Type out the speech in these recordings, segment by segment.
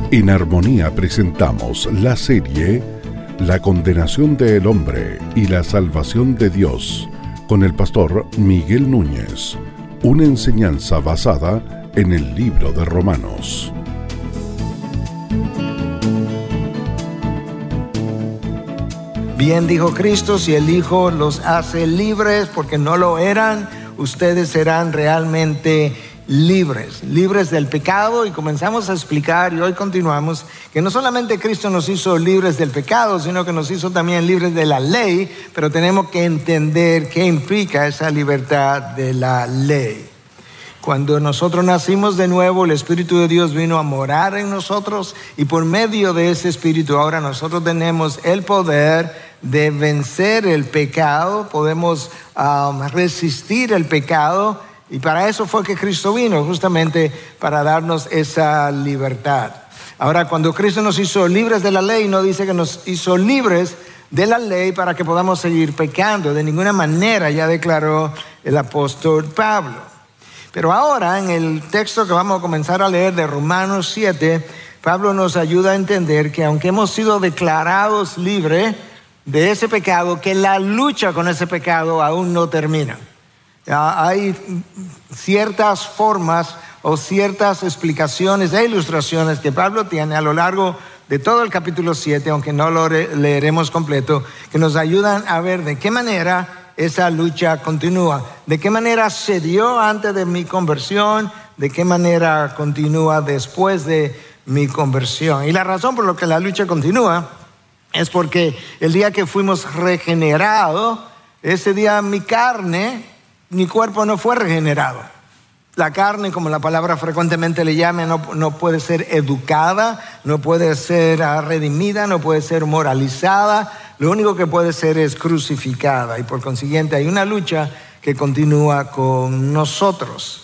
En Armonía presentamos la serie La condenación del hombre y la salvación de Dios, con el pastor Miguel Núñez, una enseñanza basada en el libro de Romanos. Bien dijo Cristo, si el Hijo los hace libres porque no lo eran, ustedes serán realmente libres del pecado. Y comenzamos a explicar, y hoy continuamos, que no solamente Cristo nos hizo libres del pecado, sino que nos hizo también libres de la ley, pero tenemos que entender qué implica esa libertad de la ley. Cuando nosotros nacimos de nuevo, el Espíritu de Dios vino a morar en nosotros, y por medio de ese Espíritu ahora nosotros tenemos el poder de vencer el pecado, podemos resistir el pecado, y para eso fue que Cristo vino, justamente para darnos esa libertad. Ahora, cuando Cristo nos hizo libres de la ley, no dice que nos hizo libres de la ley para que podamos seguir pecando. De ninguna manera, ya declaró el apóstol Pablo. Pero ahora, en el texto que vamos a comenzar a leer de Romanos 7, Pablo nos ayuda a entender que aunque hemos sido declarados libres de ese pecado, que la lucha con ese pecado aún no termina. Hay ciertas formas o ciertas explicaciones e ilustraciones que Pablo tiene a lo largo de todo el capítulo 7, aunque no lo leeremos completo, que nos ayudan a ver de qué manera esa lucha continúa, de qué manera se dio antes de mi conversión, de qué manera continúa después de mi conversión. Y la razón por la que la lucha continúa es porque el día que fuimos regenerados, ese día mi cuerpo no fue regenerado. La carne, como la palabra frecuentemente le llama, no puede ser educada, no puede ser redimida, no puede ser moralizada. Lo único que puede ser es crucificada, y por consiguiente hay una lucha que continúa con nosotros.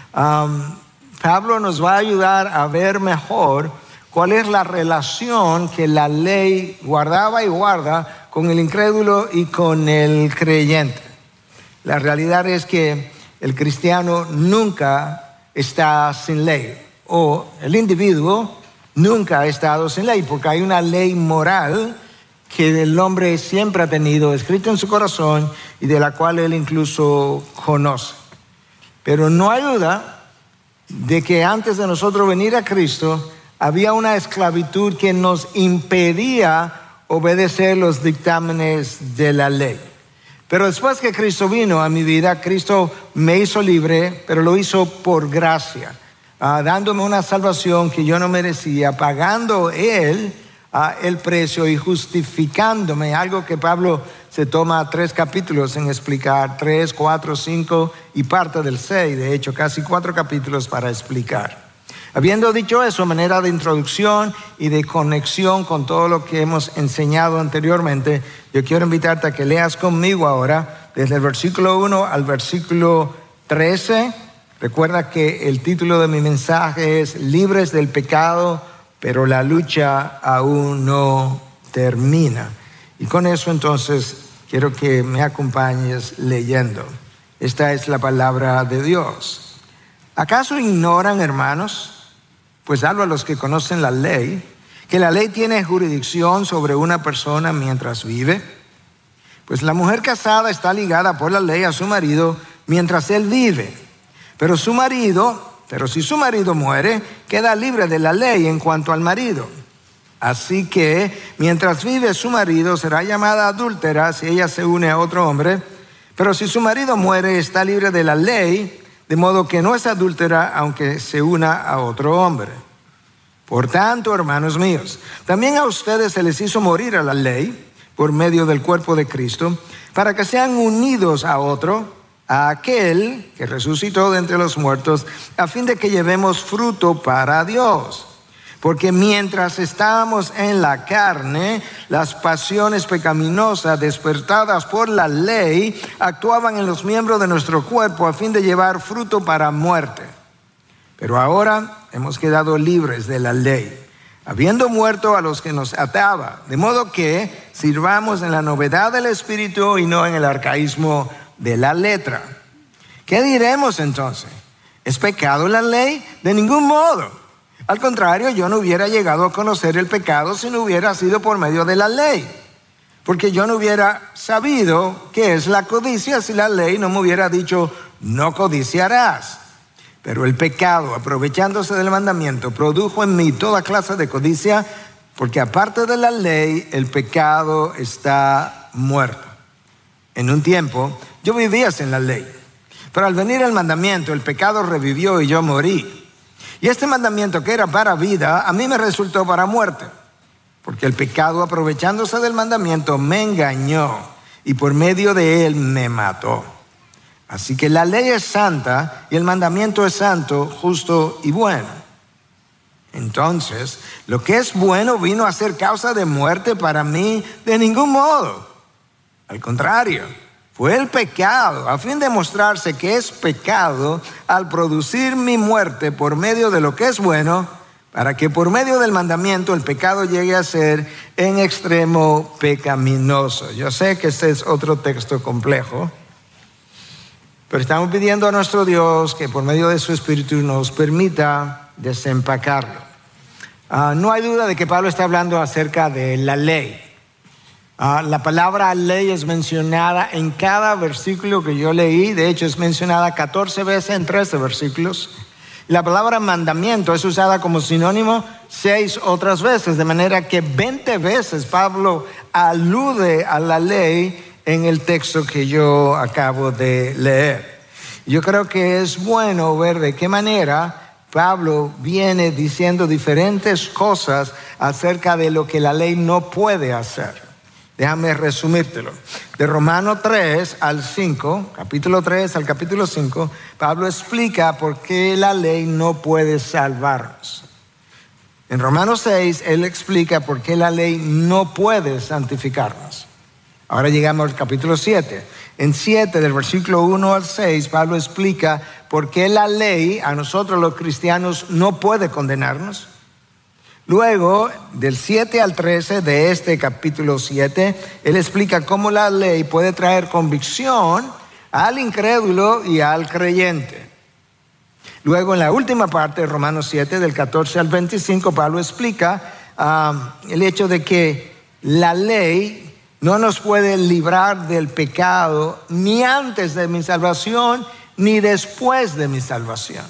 Pablo nos va a ayudar a ver mejor cuál es la relación que la ley guardaba y guarda con el incrédulo y con el creyente. La realidad es que el cristiano nunca está sin ley, o el individuo nunca ha estado sin ley, porque hay una ley moral que el hombre siempre ha tenido escrita en su corazón y de la cual él incluso conoce. Pero no hay duda de que antes de nosotros venir a Cristo había una esclavitud que nos impedía obedecer los dictámenes de la ley. Pero después que Cristo vino a mi vida, Cristo me hizo libre, pero lo hizo por gracia, dándome una salvación que yo no merecía, pagando Él el precio y justificándome, algo que Pablo se toma 3 capítulos en explicar, 3, 4, 5 y parte del 6, de hecho casi 4 capítulos para explicar. Habiendo dicho eso, manera de introducción y de conexión con todo lo que hemos enseñado anteriormente, yo quiero invitarte a que leas conmigo ahora desde el versículo 1 al versículo 13. Recuerda que el título de mi mensaje es Libres del pecado, pero la lucha aún no termina. Y con eso entonces quiero que me acompañes leyendo. Esta es la palabra de Dios. ¿Acaso ignoran, hermanos? Pues hablo a los que conocen la ley, que la ley tiene jurisdicción sobre una persona mientras vive. Pues la mujer casada está ligada por la ley a su marido mientras él vive. Pero si su marido muere, queda libre de la ley en cuanto al marido. Así que mientras vive su marido, será llamada adúltera si ella se une a otro hombre. Pero si su marido muere, está libre de la ley, de modo que no es adúltera aunque se una a otro hombre. Por tanto, hermanos míos, también a ustedes se les hizo morir a la ley por medio del cuerpo de Cristo, para que sean unidos a otro, a aquel que resucitó de entre los muertos, a fin de que llevemos fruto para Dios. Porque mientras estábamos en la carne, las pasiones pecaminosas despertadas por la ley actuaban en los miembros de nuestro cuerpo a fin de llevar fruto para muerte. Pero ahora hemos quedado libres de la ley, habiendo muerto a los que nos ataba, de modo que sirvamos en la novedad del Espíritu y no en el arcaísmo de la letra. ¿Qué diremos entonces? ¿Es pecado la ley? De ningún modo. Al contrario, yo no hubiera llegado a conocer el pecado si no hubiera sido por medio de la ley. Porque yo no hubiera sabido qué es la codicia si la ley no me hubiera dicho, no codiciarás. Pero el pecado, aprovechándose del mandamiento, produjo en mí toda clase de codicia, porque aparte de la ley, el pecado está muerto. En un tiempo, yo vivía sin la ley. Pero al venir el mandamiento, el pecado revivió y yo morí. Y este mandamiento que era para vida, a mí me resultó para muerte. Porque el pecado, aprovechándose del mandamiento, me engañó y por medio de él me mató. Así que la ley es santa y el mandamiento es santo, justo y bueno. Entonces, lo que es bueno vino a ser causa de muerte para mí de ningún modo. Al contrario, fue el pecado, a fin de mostrarse que es pecado, al producir mi muerte por medio de lo que es bueno, para que por medio del mandamiento el pecado llegue a ser en extremo pecaminoso. Yo sé que este es otro texto complejo, pero estamos pidiendo a nuestro Dios que por medio de su Espíritu nos permita desempacarlo. No hay duda de que Pablo está hablando acerca de la ley. La palabra ley es mencionada en cada versículo que yo leí. De hecho, es mencionada 14 veces en 13 versículos. La palabra mandamiento es usada como sinónimo 6 otras veces, de manera que 20 veces Pablo alude a la ley en el texto que yo acabo de leer. Yo creo que es bueno ver de qué manera Pablo viene diciendo diferentes cosas acerca de lo que la ley no puede hacer. Déjame resumírtelo. De Romanos 3 al 5, capítulo 3 al capítulo 5, Pablo explica por qué la ley no puede salvarnos. En Romanos 6, él explica por qué la ley no puede santificarnos. Ahora llegamos al capítulo 7. En 7, del versículo 1 al 6, Pablo explica por qué la ley, a nosotros los cristianos, no puede condenarnos. Luego, del 7 al 13 de este capítulo 7, él explica cómo la ley puede traer convicción al incrédulo y al creyente. Luego, en la última parte de Romanos 7, del 14 al 25, Pablo explica el hecho de que la ley no nos puede librar del pecado ni antes de mi salvación ni después de mi salvación.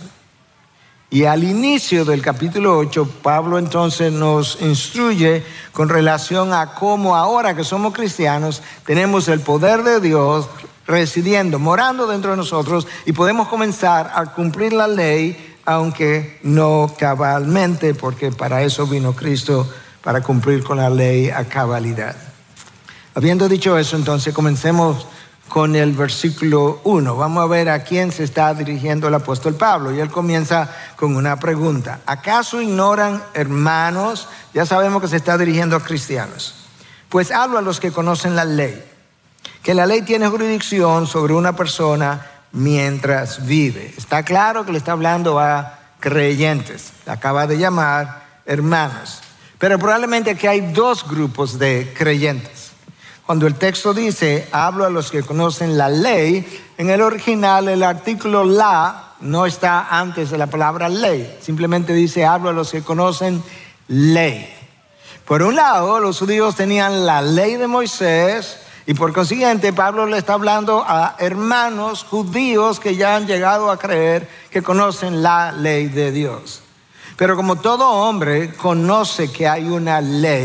Y al inicio del capítulo 8, Pablo entonces nos instruye con relación a cómo ahora que somos cristianos tenemos el poder de Dios residiendo, morando dentro de nosotros y podemos comenzar a cumplir la ley, aunque no cabalmente, porque para eso vino Cristo, para cumplir con la ley a cabalidad. Habiendo dicho eso, entonces comencemos con el versículo 1. Vamos a ver a quién se está dirigiendo el apóstol Pablo. Y él comienza con una pregunta. ¿Acaso ignoran, hermanos? Ya sabemos que se está dirigiendo a cristianos. Pues hablo a los que conocen la ley, que la ley tiene jurisdicción sobre una persona mientras vive. Está claro que le está hablando a creyentes. Le acaba de llamar hermanos. Pero probablemente aquí hay dos grupos de creyentes. Cuando el texto dice, hablo a los que conocen la ley, en el original el artículo la no está antes de la palabra ley. Simplemente dice, hablo a los que conocen ley. Por un lado, los judíos tenían la ley de Moisés y por consiguiente Pablo le está hablando a hermanos judíos que ya han llegado a creer que conocen la ley de Dios. Pero como todo hombre conoce que hay una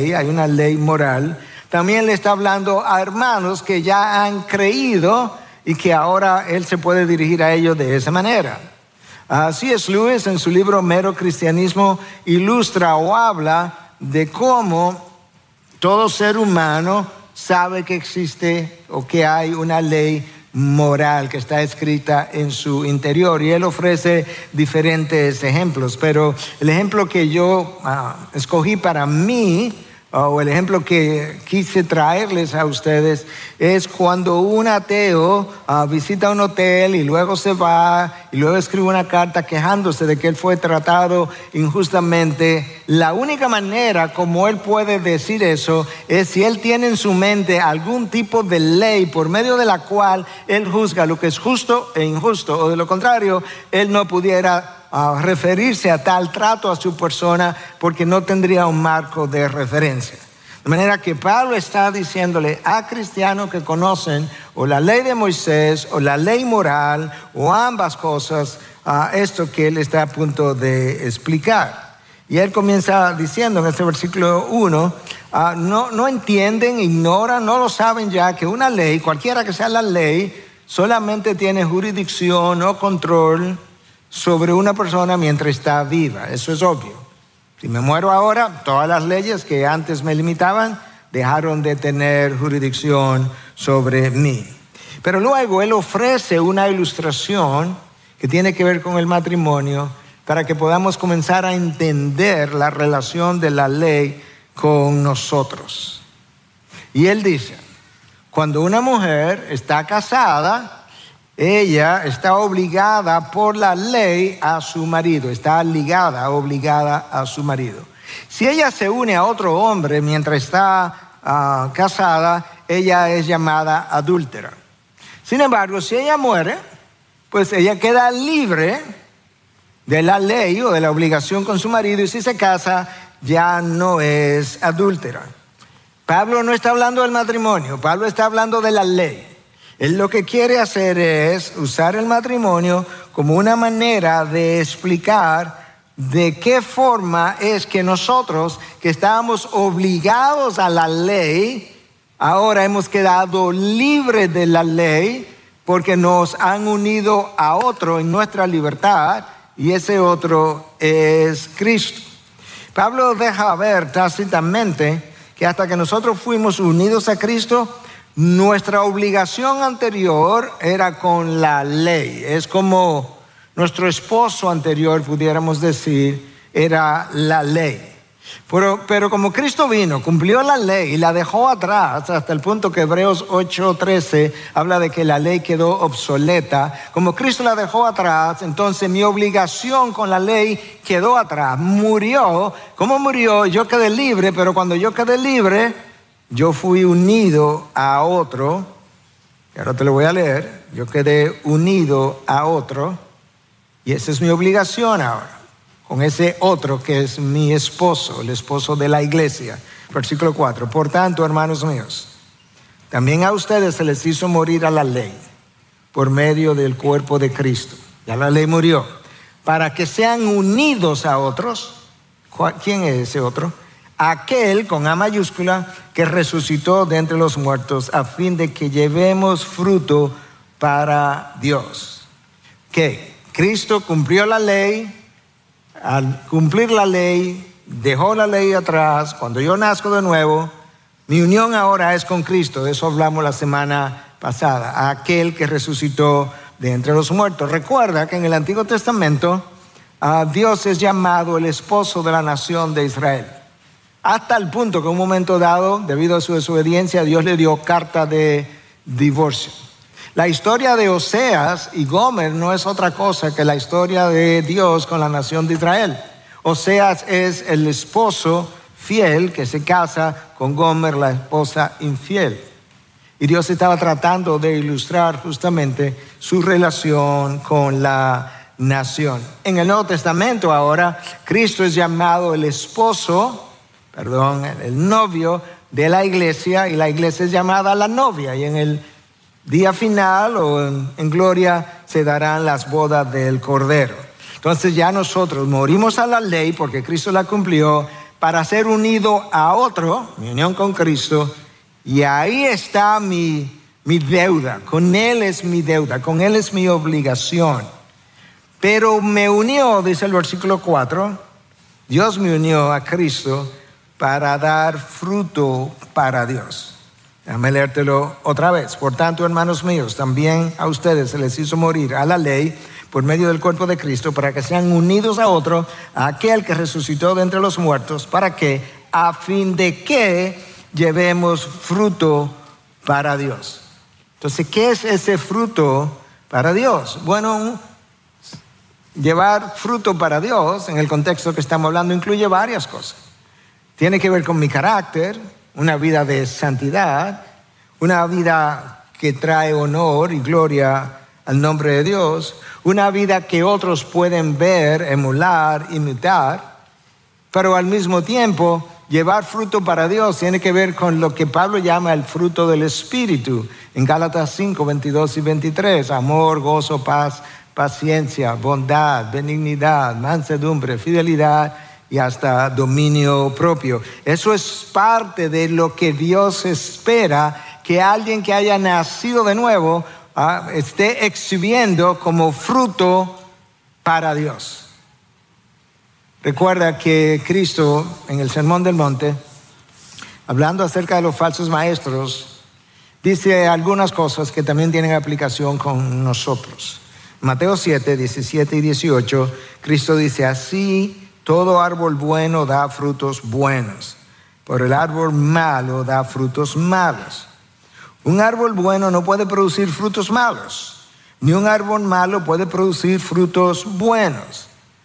ley moral, también le está hablando a hermanos que ya han creído y que ahora él se puede dirigir a ellos de esa manera. C.S. Lewis en su libro Mero Cristianismo ilustra o habla de cómo todo ser humano sabe que existe o que hay una ley moral que está escrita en su interior, y él ofrece diferentes ejemplos, pero el ejemplo que yo escogí para mí, o el ejemplo que quise traerles a ustedes, es cuando un ateo visita un hotel y luego se va y luego escribe una carta quejándose de que él fue tratado injustamente. La única manera como él puede decir eso es si él tiene en su mente algún tipo de ley por medio de la cual él juzga lo que es justo e injusto, o de lo contrario, él no pudiera referirse a tal trato a su persona porque no tendría un marco de referencia. De manera que Pablo está diciéndole a cristianos que conocen o la ley de Moisés o la ley moral o ambas cosas, esto que él está a punto de explicar. Y él comienza diciendo en este versículo 1, no entienden, ignoran, no lo saben ya que una ley, cualquiera que sea la ley, solamente tiene jurisdicción o control sobre una persona mientras está viva. Eso es obvio. Si me muero ahora, todas las leyes que antes me limitaban dejaron de tener jurisdicción sobre mí. Pero luego él ofrece una ilustración que tiene que ver con el matrimonio para que podamos comenzar a entender la relación de la ley con nosotros. Y él dice, cuando una mujer está casada, ella está obligada por la ley a su marido, está ligada, obligada a su marido. Si ella se une a otro hombre mientras está casada, ella es llamada adúltera. Sin embargo, si ella muere, pues ella queda libre de la ley o de la obligación con su marido, y si se casa, ya no es adúltera. Pablo no está hablando del matrimonio, Pablo está hablando de la ley. Él lo que quiere hacer es usar el matrimonio como una manera de explicar de qué forma es que nosotros, que estábamos obligados a la ley, ahora hemos quedado libres de la ley porque nos han unido a otro en nuestra libertad, y ese otro es Cristo. Pablo deja ver tácitamente que hasta que nosotros fuimos unidos a Cristo, nuestra obligación anterior era con la ley. Es como nuestro esposo anterior, pudiéramos decir, era la ley. Pero como Cristo vino, cumplió la ley y la dejó atrás, hasta el punto que Hebreos 8:13 habla de que la ley quedó obsoleta. Como Cristo la dejó atrás, entonces mi obligación con la ley quedó atrás. Murió. ¿Cómo murió? Yo quedé libre, pero cuando yo quedé libre, yo fui unido a otro. Y ahora te lo voy a leer. Yo quedé unido a otro, y esa es mi obligación ahora, con ese otro que es mi esposo, el esposo de la iglesia. Versículo 4. Por tanto, hermanos míos, también a ustedes se les hizo morir a la ley por medio del cuerpo de Cristo. Ya la ley murió. Para que sean unidos a otros. ¿Quién es ese otro? Aquel, con A mayúscula, que resucitó de entre los muertos, a fin de que llevemos fruto para Dios. ¿Qué? Cristo cumplió la ley. Al cumplir la ley, dejó la ley atrás. Cuando yo nazco de nuevo, mi unión ahora es con Cristo. De eso hablamos la semana pasada. Aquel que resucitó de entre los muertos. Recuerda que en el Antiguo Testamento Dios es llamado el esposo de la nación de Israel. Hasta el punto que en un momento dado, debido a su desobediencia, Dios le dio carta de divorcio. La historia de Oseas y Gomer no es otra cosa que la historia de Dios con la nación de Israel. Oseas es el esposo fiel que se casa con Gomer, la esposa infiel. Y Dios estaba tratando de ilustrar justamente su relación con la nación. En el Nuevo Testamento ahora, Cristo es llamado el novio de la iglesia, y la iglesia es llamada la novia. Y en el día final o en gloria se darán las bodas del Cordero. Entonces ya nosotros morimos a la ley porque Cristo la cumplió para ser unido a otro, mi unión con Cristo, y ahí está mi deuda. Con Él es mi deuda, con Él es mi obligación. Pero me unió, dice el versículo 4, Dios me unió a Cristo para dar fruto para Dios. Déjame leértelo otra vez. Por tanto, hermanos míos, también a ustedes se les hizo morir a la ley por medio del cuerpo de Cristo, para que sean unidos a otro, a aquel que resucitó de entre los muertos, para que, a fin de que llevemos fruto para Dios. Entonces, ¿qué es ese fruto para Dios? Bueno, llevar fruto para Dios, en el contexto que estamos hablando, incluye varias cosas. Tiene que ver con mi carácter, una vida de santidad, una vida que trae honor y gloria al nombre de Dios, una vida que otros pueden ver, emular, imitar, pero al mismo tiempo llevar fruto para Dios tiene que ver con lo que Pablo llama el fruto del Espíritu. En Gálatas 5, 22 y 23, amor, gozo, paz, paciencia, bondad, benignidad, mansedumbre, fidelidad y hasta dominio propio. Eso es parte de lo que Dios espera que alguien que haya nacido de nuevo esté exhibiendo como fruto para Dios. Recuerda que Cristo en el Sermón del Monte, hablando acerca de los falsos maestros, dice algunas cosas que también tienen aplicación con nosotros. Mateo 7, 17 y 18, Cristo dice, así todo árbol bueno da frutos buenos, pero el árbol malo da frutos malos. Un árbol bueno no puede producir frutos malos, ni un árbol malo puede producir frutos buenos.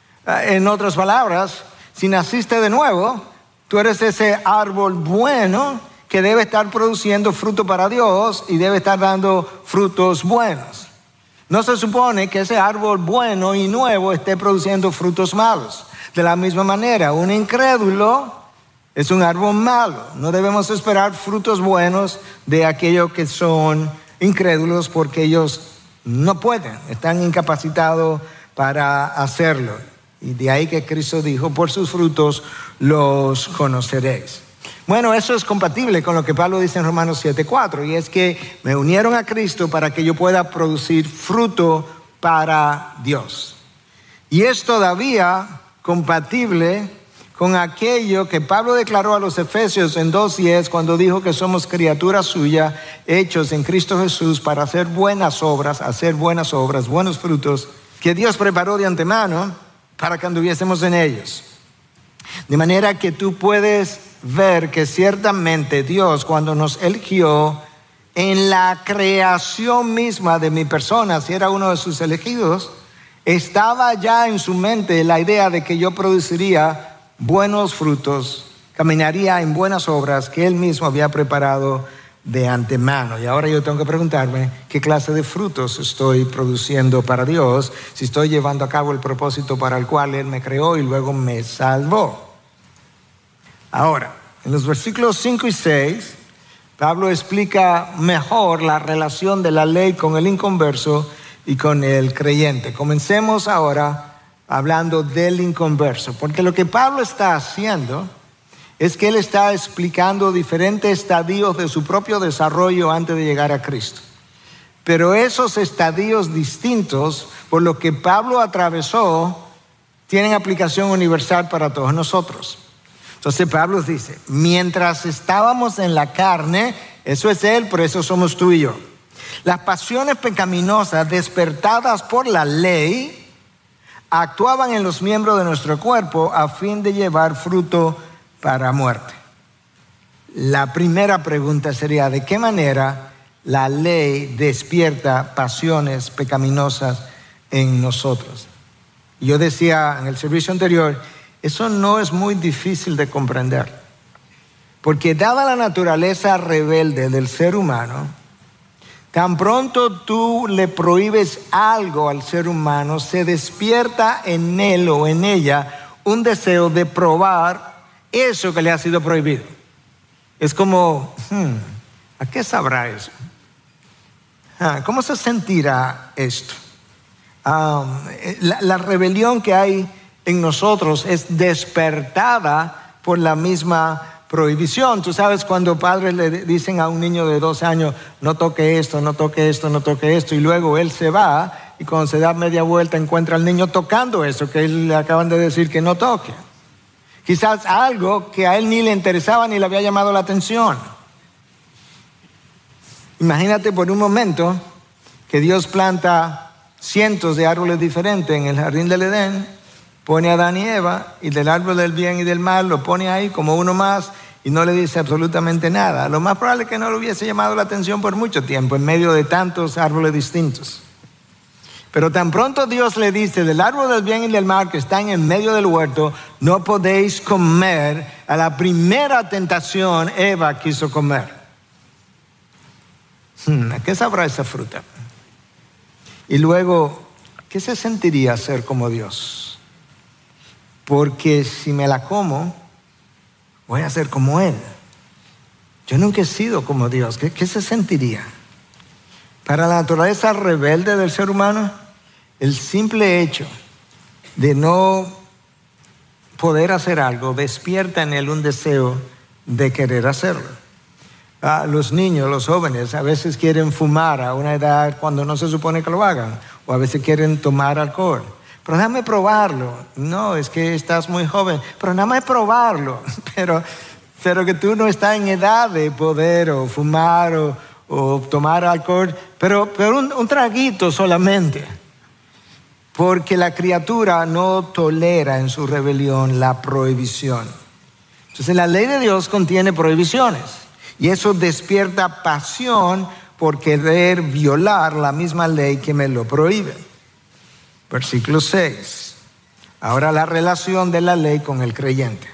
En otras palabras, si naciste de nuevo, tú eres ese árbol bueno que debe estar produciendo fruto para Dios y debe estar dando frutos buenos. No se supone que ese árbol bueno y nuevo esté produciendo frutos malos. De la misma manera, un incrédulo es un árbol malo. No debemos esperar frutos buenos de aquellos que son incrédulos porque ellos no pueden, están incapacitados para hacerlo. Y de ahí que Cristo dijo, por sus frutos los conoceréis. Bueno, eso es compatible con lo que Pablo dice en Romanos 7:4, y es que me unieron a Cristo para que yo pueda producir fruto para Dios. Y es todavía compatible con aquello que Pablo declaró a los Efesios en 2:10 cuando dijo que somos criaturas suyas, hechos en Cristo Jesús para hacer buenas obras, buenos frutos, que Dios preparó de antemano para que anduviésemos en ellos. De manera que tú puedes ver que ciertamente Dios, cuando nos eligió en la creación misma de mi persona, si era uno de sus elegidos, estaba ya en su mente la idea de que yo produciría buenos frutos, caminaría en buenas obras que Él mismo había preparado de antemano. Y ahora yo tengo que preguntarme qué clase de frutos estoy produciendo para Dios, si estoy llevando a cabo el propósito para el cual Él me creó y luego me salvó. Ahora, en los versículos 5 y 6, Pablo explica mejor la relación de la ley con el inconverso y con el creyente. Comencemos ahora hablando del inconverso, porque lo que Pablo está haciendo es que él está explicando diferentes estadios de su propio desarrollo antes de llegar a Cristo. Pero esos estadios distintos, por lo que Pablo atravesó, tienen aplicación universal para todos nosotros. Entonces Pablo dice, mientras estábamos en la carne, eso es Él, por eso somos tú y yo. Las pasiones pecaminosas despertadas por la ley actuaban en los miembros de nuestro cuerpo a fin de llevar fruto para muerte. La primera pregunta sería, ¿de qué manera la ley despierta pasiones pecaminosas en nosotros? Yo decía en el servicio anterior, eso no es muy difícil de comprender, porque dada la naturaleza rebelde del ser humano, tan pronto tú le prohíbes algo al ser humano, se despierta en él o en ella un deseo de probar eso que le ha sido prohibido. Es como, ¿a qué sabrá eso? ¿Cómo se sentirá esto? La rebelión que hay en nosotros es despertada por la misma prohibición. Tú sabes cuando padres le dicen a un niño de 12 años, no toque esto, no toque esto, no toque esto, y luego él se va y cuando se da media vuelta encuentra al niño tocando eso que él le acaban de decir que no toque. Quizás algo que a él ni le interesaba ni le había llamado la atención. Imagínate por un momento que Dios planta cientos de árboles diferentes en el jardín del Edén, pone a Adán y Eva, y del árbol del bien y del mal lo pone ahí como uno más y no le dice absolutamente nada. Lo más probable es que no le hubiese llamado la atención por mucho tiempo en medio de tantos árboles distintos. Pero tan pronto Dios le dice, del árbol del bien y del mal que están en medio del huerto, no podéis comer. A la primera tentación Eva quiso comer. ¿A qué sabrá esa fruta? Y luego, ¿qué se sentiría ser como Dios? Porque si me la como, voy a ser como Él. Yo nunca he sido como Dios. ¿Qué se sentiría? Para la naturaleza rebelde del ser humano, el simple hecho de no poder hacer algo despierta en él un deseo de querer hacerlo. Los niños, los jóvenes, a veces quieren fumar a una edad cuando no se supone que lo hagan, o a veces quieren tomar alcohol. Pero déjame probarlo. No, es que estás muy joven. Pero nada más probarlo. Pero que tú no estás en edad de poder o fumar o tomar alcohol, pero un traguito solamente. Porque la criatura no tolera en su rebelión la prohibición. Entonces la ley de Dios contiene prohibiciones y eso despierta pasión por querer violar la misma ley que me lo prohíbe. Versículo 6. Ahora la relación de la ley con el creyente.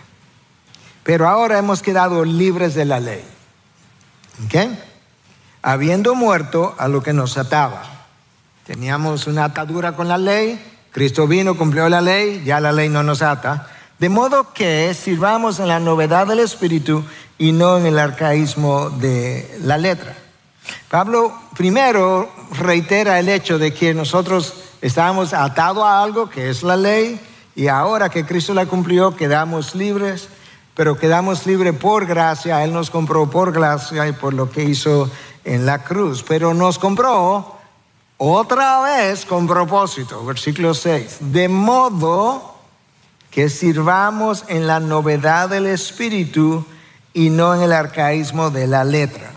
Pero ahora hemos quedado libres de la ley. ¿Ok? Habiendo muerto a lo que nos ataba. Teníamos una atadura con la ley, Cristo vino, cumplió la ley, ya la ley no nos ata. De modo que sirvamos en la novedad del Espíritu y no en el arcaísmo de la letra. Pablo primero reitera el hecho de que nosotros estábamos atados a algo que es la ley y ahora que Cristo la cumplió quedamos libres, pero quedamos libres por gracia. Él nos compró por gracia y por lo que hizo en la cruz, pero nos compró otra vez con propósito, versículo 6, de modo que sirvamos en la novedad del Espíritu y no en el arcaísmo de la letra.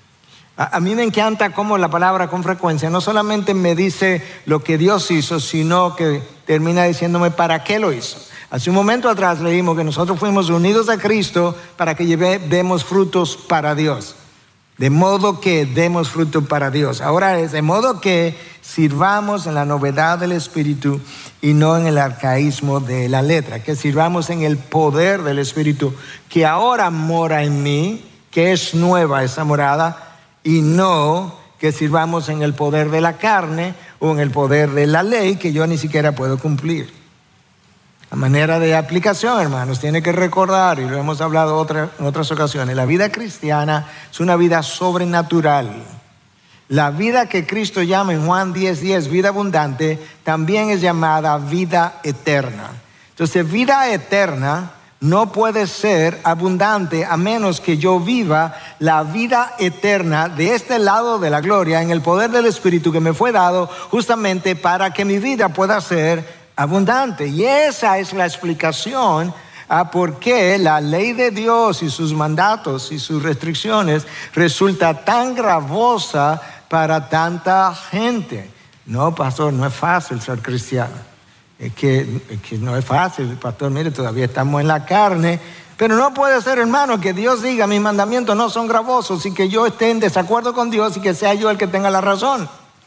A mí me encanta cómo la palabra con frecuencia no solamente me dice lo que Dios hizo, sino que termina diciéndome para qué lo hizo. Hace un momento atrás leímos que nosotros fuimos unidos a Cristo para que demos frutos para Dios. De modo que demos fruto para Dios. Ahora es de modo que sirvamos en la novedad del Espíritu y no en el arcaísmo de la letra. Que sirvamos en el poder del Espíritu que ahora mora en mí, que es nueva esa morada, y no que sirvamos en el poder de la carne o en el poder de la ley que yo ni siquiera puedo cumplir. La manera de aplicación, hermanos, tiene que recordar, y lo hemos hablado en otras ocasiones, la vida cristiana es una vida sobrenatural. La vida que Cristo llama en Juan 10:10, vida abundante, también es llamada vida eterna. Entonces, vida eterna no puede ser abundante a menos que yo viva la vida eterna de este lado de la gloria en el poder del Espíritu que me fue dado justamente para que mi vida pueda ser abundante. Y esa es la explicación a por qué la ley de Dios y sus mandatos y sus restricciones resulta tan gravosa para tanta gente. No, pastor, no es fácil ser cristiano. Es que no es fácil, pastor, mire, todavía estamos en la carne. Pero no puede ser, hermano, que Dios diga mis mandamientos no son gravosos y que yo esté en desacuerdo con Dios y que sea yo el que tenga la razón.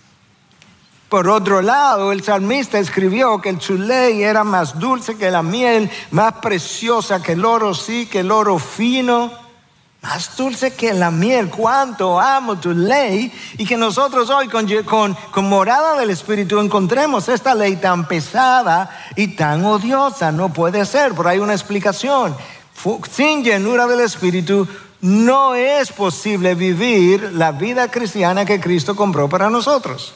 Por otro lado, el salmista escribió que su ley era más dulce que la miel, más preciosa que el oro, sí, que el oro fino, más dulce que la miel. Cuánto amo tu ley, y que nosotros hoy con morada del Espíritu encontremos esta ley tan pesada y tan odiosa. No puede ser, pero hay una explicación. Sin llenura del Espíritu no es posible vivir la vida cristiana que Cristo compró para nosotros.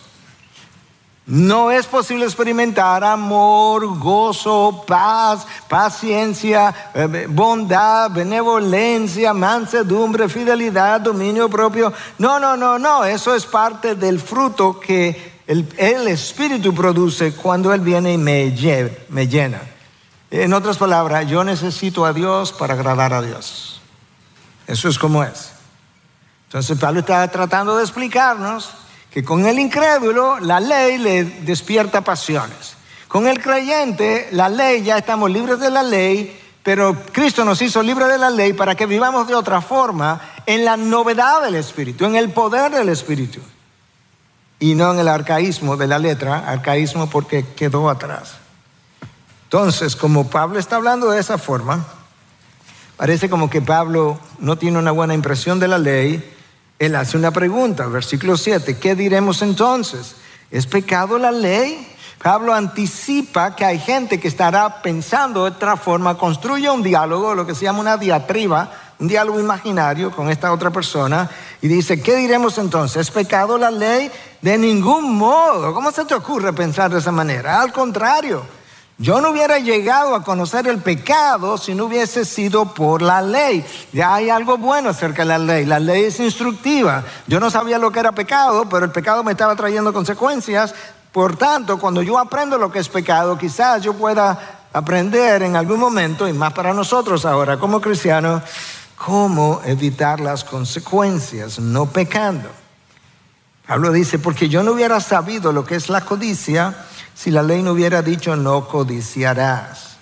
No es posible experimentar amor, gozo, paz, paciencia, bondad, benevolencia, mansedumbre, fidelidad, dominio propio. No. Eso es parte del fruto que el Espíritu produce cuando Él viene y me llena. En otras palabras, yo necesito a Dios para agradar a Dios. Eso es como es. Entonces Pablo está tratando de explicarnos que con el incrédulo la ley le despierta pasiones. Con el creyente la ley, ya estamos libres de la ley, pero Cristo nos hizo libres de la ley para que vivamos de otra forma en la novedad del Espíritu, en el poder del Espíritu y no en el arcaísmo de la letra, arcaísmo porque quedó atrás. Entonces, como Pablo está hablando de esa forma, parece como que Pablo no tiene una buena impresión de la ley. Él hace una pregunta, versículo 7, ¿qué diremos entonces? ¿Es pecado la ley? Pablo anticipa que hay gente que estará pensando de otra forma, construye un diálogo, lo que se llama una diatriba, un diálogo imaginario con esta otra persona, y dice, ¿qué diremos entonces? ¿Es pecado la ley? De ningún modo. ¿Cómo se te ocurre pensar de esa manera? Al contrario, yo no hubiera llegado a conocer el pecado si no hubiese sido por la ley. Ya hay algo bueno acerca de la ley. La ley es instructiva. Yo no sabía lo que era pecado, pero el pecado me estaba trayendo consecuencias. Por tanto, cuando yo aprendo lo que es pecado, quizás yo pueda aprender en algún momento, y más para nosotros ahora como cristianos, cómo evitar las consecuencias, no pecando. Pablo dice, porque yo no hubiera sabido lo que es la codicia si la ley no hubiera dicho no codiciarás.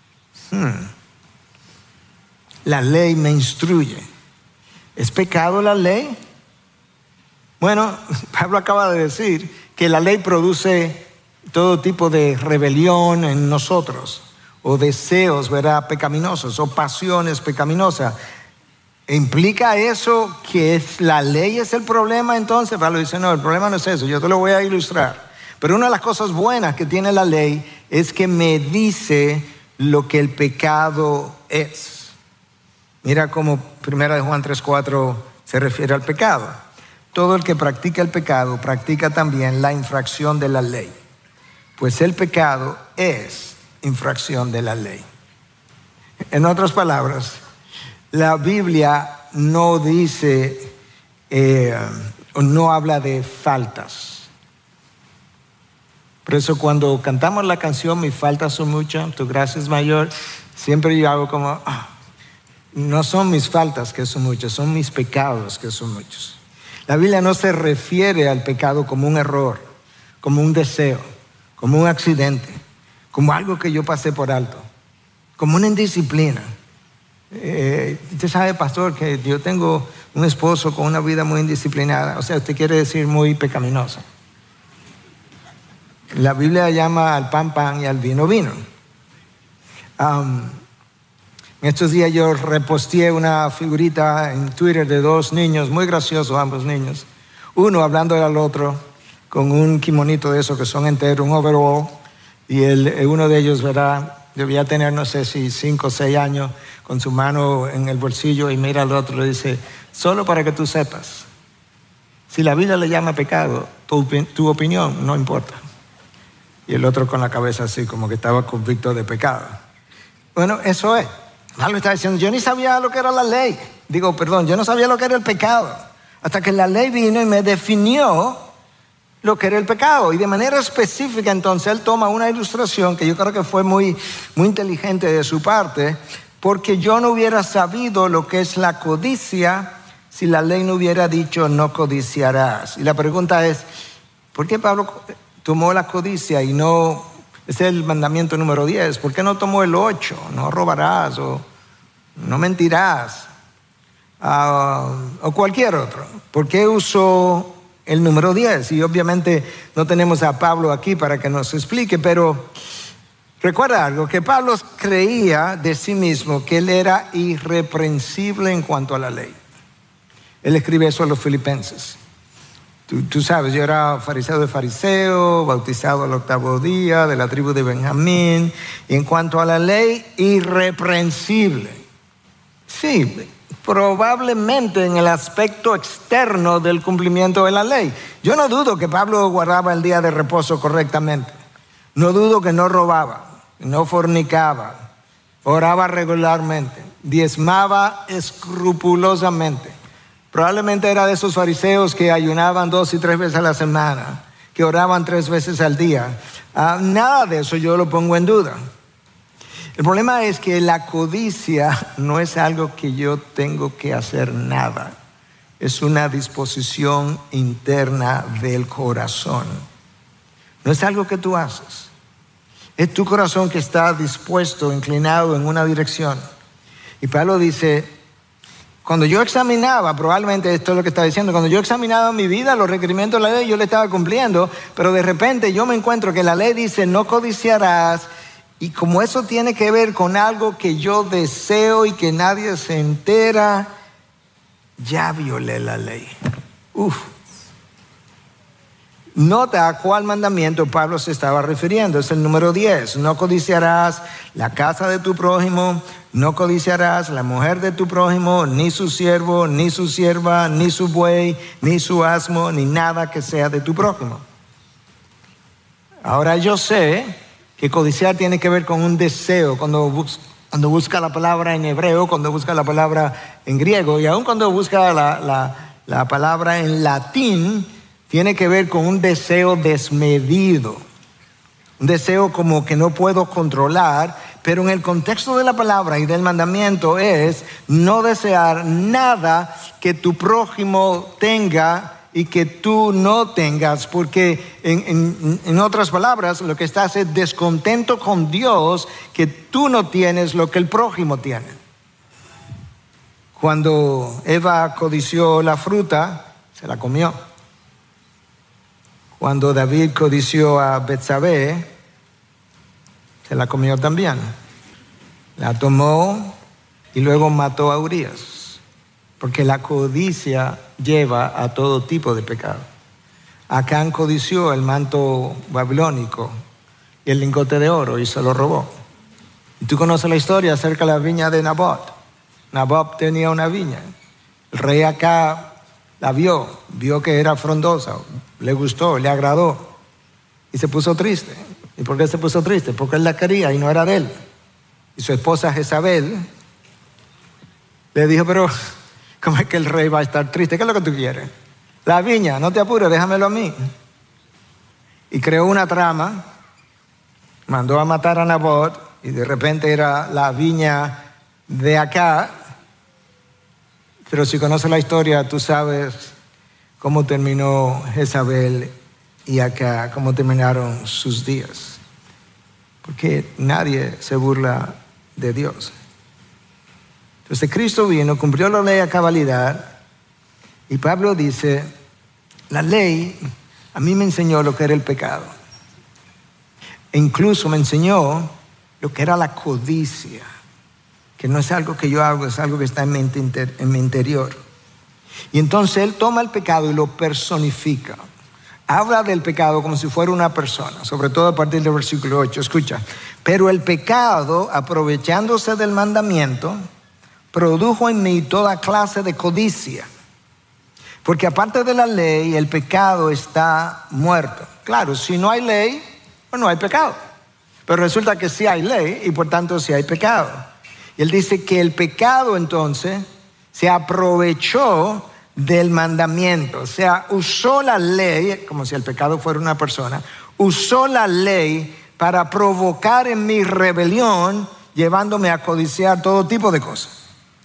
La ley me instruye. ¿Es pecado la ley? Bueno, Pablo acaba de decir que la ley produce todo tipo de rebelión en nosotros, o deseos, ¿verdad?, pecaminosos, o pasiones pecaminosas. ¿Implica eso que la ley es el problema entonces? Pablo dice, no, el problema no es eso, yo te lo voy a ilustrar. Pero una de las cosas buenas que tiene la ley es que me dice lo que el pecado es. Mira cómo 1 Juan 3:4 se refiere al pecado. Todo el que practica el pecado practica también la infracción de la ley, pues el pecado es infracción de la ley. En otras palabras, la Biblia no dice, no habla de faltas. Por eso cuando cantamos la canción mis faltas son muchas, tu gracia es mayor, siempre yo hago como, no son mis faltas que son muchas, son mis pecados que son muchos. La Biblia no se refiere al pecado como un error, como un deseo, como un accidente, como algo que yo pasé por alto, como una indisciplina. Usted sabe, pastor, que yo tengo un esposo con una vida muy indisciplinada. O sea, usted quiere decir muy pecaminosa. La Biblia llama al pan pan y al vino vino. En estos días yo reposteé una figurita en Twitter de dos niños, muy graciosos ambos niños. Uno hablando al otro con un kimonito de esos que son enteros, un overall. Y uno de ellos, ¿verdad?, debía tener, no sé si 5 o 6 años, con su mano en el bolsillo, y mira al otro y le dice, solo para que tú sepas, si la Biblia le llama pecado, tu opinión no importa. Y el otro con la cabeza así, como que estaba convicto de pecado. Bueno, eso es. Pablo está diciendo, yo ni sabía lo que era la ley. Yo no sabía lo que era el pecado. Hasta que la ley vino y me definió lo que era el pecado. Y de manera específica, entonces, él toma una ilustración que yo creo que fue muy, muy inteligente de su parte, porque yo no hubiera sabido lo que es la codicia si la ley no hubiera dicho no codiciarás. Y la pregunta es, ¿por qué Pablo tomó la codicia y no... Ese es el mandamiento número 10. ¿Por qué no tomó el 8? No robarás o no mentirás o cualquier otro. ¿Por qué usó el número 10? Y obviamente no tenemos a Pablo aquí para que nos explique, pero recuerda algo, que Pablo creía de sí mismo que él era irreprensible en cuanto a la ley. Él escribe eso a los filipenses. Tú sabes, yo era fariseo de fariseo, bautizado al 8º día, de la tribu de Benjamín. Y en cuanto a la ley, irreprensible. Sí, probablemente en el aspecto externo del cumplimiento de la ley. Yo no dudo que Pablo guardaba el día de reposo correctamente. No dudo que no robaba, no fornicaba, oraba regularmente, diezmaba escrupulosamente. Probablemente era de esos fariseos que ayunaban 2 y 3 veces a la semana, que oraban 3 veces al día. Nada de eso yo lo pongo en duda. El problema es que la codicia no es algo que yo tengo que hacer nada. Es una disposición interna del corazón. No es algo que tú haces. Es tu corazón que está dispuesto, inclinado en una dirección. Y Pablo dice, cuando yo examinaba, probablemente esto es lo que está diciendo, cuando yo examinaba mi vida, los requerimientos de la ley, yo le estaba cumpliendo, pero de repente yo me encuentro que la ley dice no codiciarás, y como eso tiene que ver con algo que yo deseo y que nadie se entera, ya violé la ley. Nota a cuál mandamiento Pablo se estaba refiriendo. Es el número 10. No codiciarás la casa de tu prójimo, no codiciarás la mujer de tu prójimo, ni su siervo, ni su sierva, ni su buey, ni su asno, ni nada que sea de tu prójimo. Ahora yo sé que codiciar tiene que ver con un deseo. Cuando busca la palabra en hebreo, cuando busca la palabra en griego, y aun cuando busca la palabra en latín, tiene que ver con un deseo desmedido, un deseo como que no puedo controlar, pero en el contexto de la palabra y del mandamiento es no desear nada que tu prójimo tenga y que tú no tengas, porque en otras palabras lo que estás es descontento con Dios que tú no tienes lo que el prójimo tiene. Cuando Eva codició la fruta, se la comió. Cuando David codició a Betsabé, se la comió también. La tomó y luego mató a Urías. Porque la codicia lleva a todo tipo de pecado. Acán codició el manto babilónico y el lingote de oro y se lo robó. Y tú conoces la historia acerca de la viña de Nabot. Nabot tenía una viña. El rey Acab la vio que era frondosa, le gustó, le agradó y se puso triste. ¿Y por qué se puso triste? Porque él la quería y no era de él. Y su esposa Jezabel le dijo, pero ¿cómo es que el rey va a estar triste? ¿Qué es lo que tú quieres? La viña, no te apures, déjamelo a mí. Y creó una trama, mandó a matar a Nabot y de repente era la viña de acá. Pero si conoces la historia, tú sabes cómo terminó Jezabel y acá, cómo terminaron sus días. Porque nadie se burla de Dios. Entonces Cristo vino, cumplió la ley a cabalidad, y Pablo dice, la ley a mí me enseñó lo que era el pecado. E incluso me enseñó lo que era la codicia. Que no es algo que yo hago, es algo que está en mi interior. Y entonces él toma el pecado y lo personifica. Habla del pecado como si fuera una persona, sobre todo a partir del versículo 8. Escucha, pero el pecado, aprovechándose del mandamiento, produjo en mí toda clase de codicia. Porque aparte de la ley, el pecado está muerto. Claro, si no hay ley, pues no hay pecado. Pero resulta que sí hay ley y por tanto sí hay pecado. Y él dice que el pecado entonces se aprovechó del mandamiento. O sea, usó la ley, como si el pecado fuera una persona, usó la ley para provocar en mi rebelión, llevándome a codiciar todo tipo de cosas.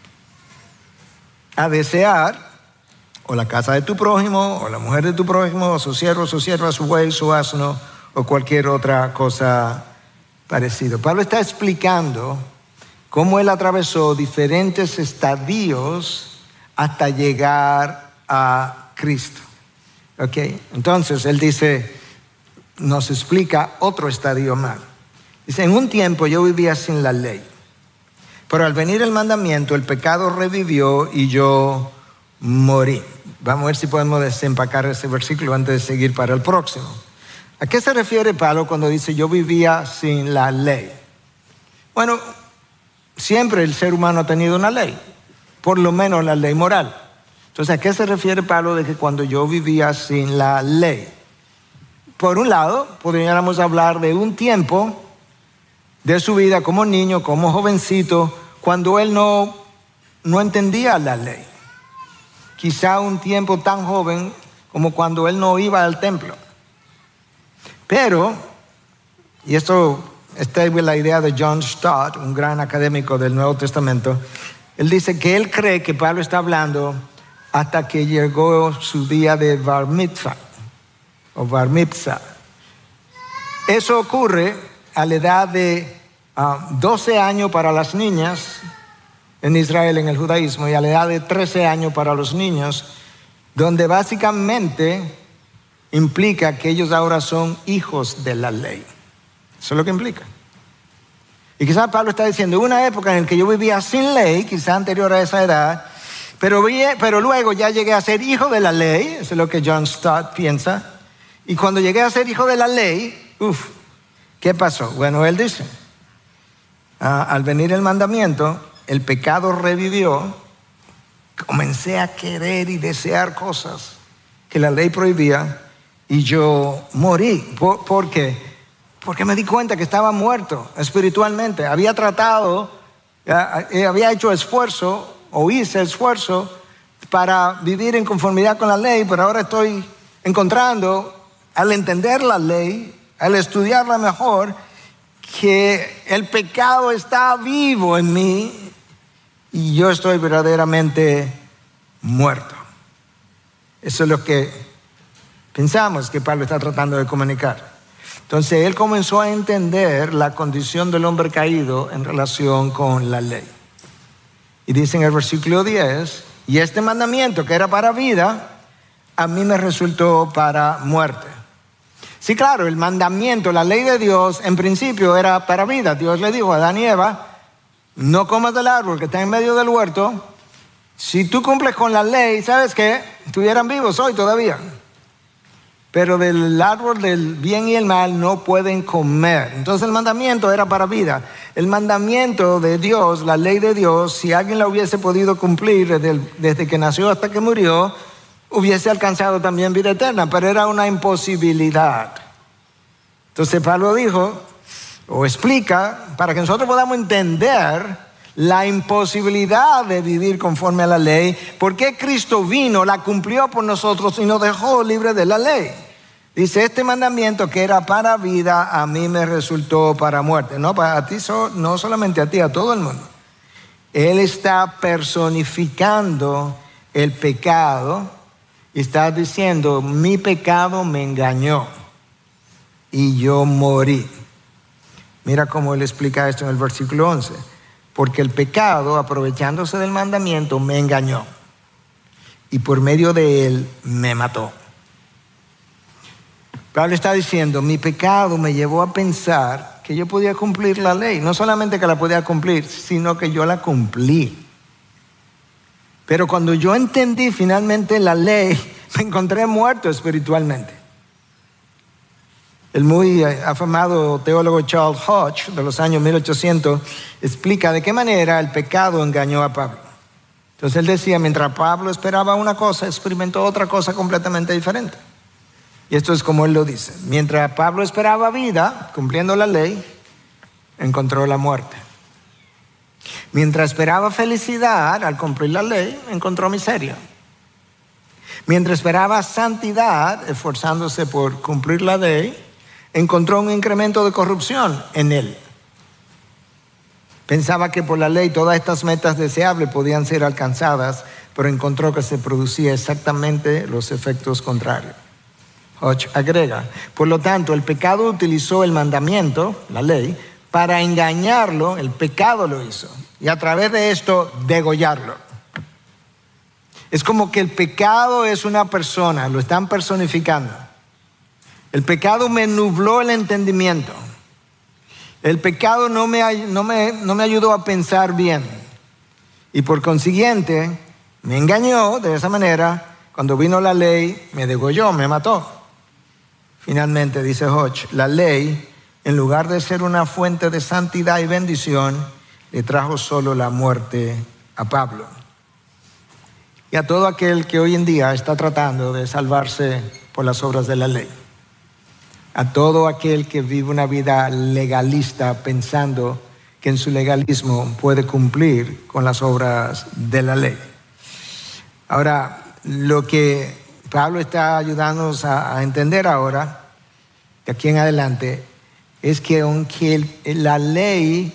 A desear o la casa de tu prójimo, o la mujer de tu prójimo, o su siervo, su sierva, su buey, su asno, o cualquier otra cosa parecida. Pablo está explicando cómo él atravesó diferentes estadios hasta llegar a Cristo. ¿Ok? Entonces, él dice, nos explica otro estadio más. Dice, en un tiempo yo vivía sin la ley, pero al venir el mandamiento, el pecado revivió y yo morí. Vamos a ver si podemos desempacar ese versículo antes de seguir para el próximo. ¿A qué se refiere Pablo cuando dice, yo vivía sin la ley? Bueno, siempre el ser humano ha tenido una ley, por lo menos la ley moral. Entonces, ¿a qué se refiere Pablo de que cuando yo vivía sin la ley? Por un lado, podríamos hablar de un tiempo de su vida como niño, como jovencito, cuando él no entendía la ley. Quizá un tiempo tan joven como cuando él no iba al templo. Pero, y esta es la idea de John Stott, un gran académico del Nuevo Testamento, él dice que él cree que Pablo está hablando hasta que llegó su día de Bar Mitzvah o Bar Mitzvah. Eso ocurre a la edad de 12 años para las niñas en Israel, en el judaísmo, y a la edad de 13 años para los niños, donde básicamente implica que ellos ahora son hijos de la ley. Eso es lo que implica. Y quizás Pablo está diciendo, una época en la que yo vivía sin ley, quizás anterior a esa edad, pero luego ya llegué a ser hijo de la ley, eso es lo que John Stott piensa, Y cuando llegué a ser hijo de la ley, ¿qué pasó? Bueno, él dice, al venir el mandamiento, el pecado revivió, comencé a querer y desear cosas que la ley prohibía y yo morí. ¿Por qué? Porque me di cuenta que estaba muerto espiritualmente. Había tratado, había hecho esfuerzo o hice esfuerzo para vivir en conformidad con la ley, pero ahora estoy encontrando, al entender la ley, al estudiarla mejor, que el pecado está vivo en mí y yo estoy verdaderamente muerto. Eso es lo que pensamos que Pablo está tratando de comunicar. Entonces él comenzó a entender la condición del hombre caído en relación con la ley. Y dice en el versículo 10, y este mandamiento que era para vida, a mí me resultó para muerte. Sí, claro, el mandamiento, la ley de Dios, en principio era para vida. Dios le dijo a Adán y Eva, no comas del árbol que está en medio del huerto. Si tú cumples con la ley, ¿sabes qué? Estuvieran vivos hoy todavía. Pero del árbol del bien y el mal no pueden comer. Entonces el mandamiento era para vida. El mandamiento de Dios, la ley de Dios, si alguien la hubiese podido cumplir desde que nació hasta que murió, hubiese alcanzado también vida eterna, pero era una imposibilidad. Entonces Pablo dijo, o explica, para que nosotros podamos entender la imposibilidad de vivir conforme a la ley, por qué Cristo vino, la cumplió por nosotros y nos dejó libres de la ley. Dice, este mandamiento que era para vida, a mí me resultó para muerte. No para ti, no solamente a ti, a todo el mundo. Él está personificando el pecado y está diciendo, mi pecado me engañó y yo morí. Mira cómo él explica esto en el versículo 11. Porque el pecado, aprovechándose del mandamiento, me engañó y por medio de él me mató. Pablo está diciendo, mi pecado me llevó a pensar que yo podía cumplir la ley. No solamente que la podía cumplir, sino que yo la cumplí. Pero cuando yo entendí finalmente la ley, me encontré muerto espiritualmente. El muy afamado teólogo Charles Hodge, de los años 1800, explica de qué manera el pecado engañó a Pablo. Entonces él decía, mientras Pablo esperaba una cosa, experimentó otra cosa completamente diferente. Y esto es como él lo dice. Mientras Pablo esperaba vida, cumpliendo la ley, encontró la muerte. Mientras esperaba felicidad, al cumplir la ley, encontró miseria. Mientras esperaba santidad, esforzándose por cumplir la ley, encontró un incremento de corrupción en él. Pensaba que por la ley todas estas metas deseables podían ser alcanzadas, pero encontró que se producía exactamente los efectos contrarios. Hodge agrega, por lo tanto, el pecado utilizó el mandamiento, la ley, para engañarlo, el pecado lo hizo, y a través de esto degollarlo. Es como que el pecado es una persona, lo están personificando. El pecado me nubló el entendimiento. El pecado no me ayudó a pensar bien. Y por consiguiente, me engañó de esa manera. Cuando vino la ley, me degolló, me mató. Finalmente, dice Hodge, la ley, en lugar de ser una fuente de santidad y bendición, le trajo solo la muerte a Pablo. Y a todo aquel que hoy en día está tratando de salvarse por las obras de la ley. A todo aquel que vive una vida legalista pensando que en su legalismo puede cumplir con las obras de la ley. Ahora, lo que Pablo está ayudándonos a entender ahora, de aquí en adelante, es que aunque la ley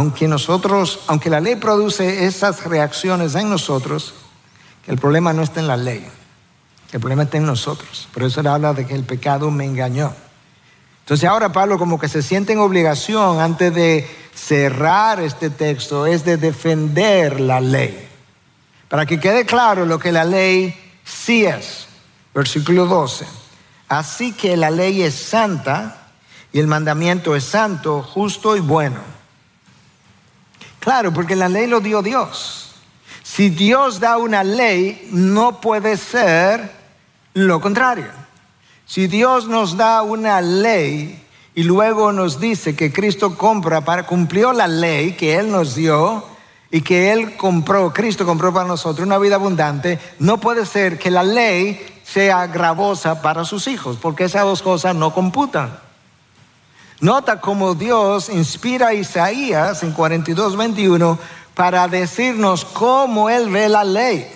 produce esas reacciones en nosotros, que el problema no está en la ley, el problema está en nosotros. Por eso él habla de que el pecado me engañó. Entonces ahora Pablo como que se siente en obligación, antes de cerrar este texto, es de defender la ley. Para que quede claro lo que la ley sí es. Versículo 12. Así que la ley es santa y el mandamiento es santo, justo y bueno. Claro, porque la ley lo dio Dios. Si Dios da una ley, no puede ser lo contrario. Si Dios nos da una ley y luego nos dice que Cristo cumplió la ley que Él nos dio y que Cristo compró para nosotros una vida abundante, no puede ser que la ley sea gravosa para sus hijos, porque esas dos cosas no computan. Nota cómo Dios inspira a Isaías en 42:21 para decirnos cómo Él ve la ley.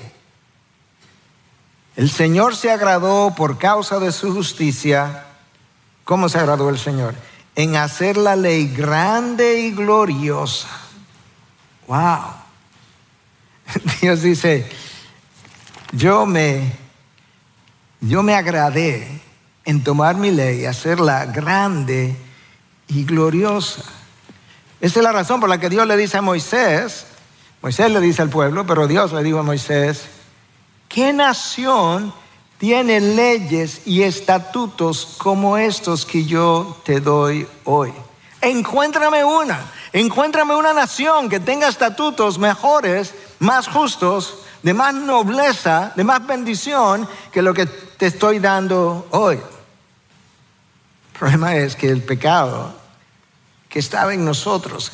El Señor se agradó por causa de su justicia. ¿Cómo se agradó el Señor? En hacer la ley grande y gloriosa. Wow. Dios dice, yo me agradé en tomar mi ley y hacerla grande y gloriosa. Esa es la razón por la que Dios le dice a Moisés le dice al pueblo, pero Dios le dijo a Moisés, ¿qué nación tiene leyes y estatutos como estos que yo te doy hoy? Encuéntrame una nación que tenga estatutos mejores, más justos, de más nobleza, de más bendición que lo que te estoy dando hoy. El problema es que el pecado que está en nosotros,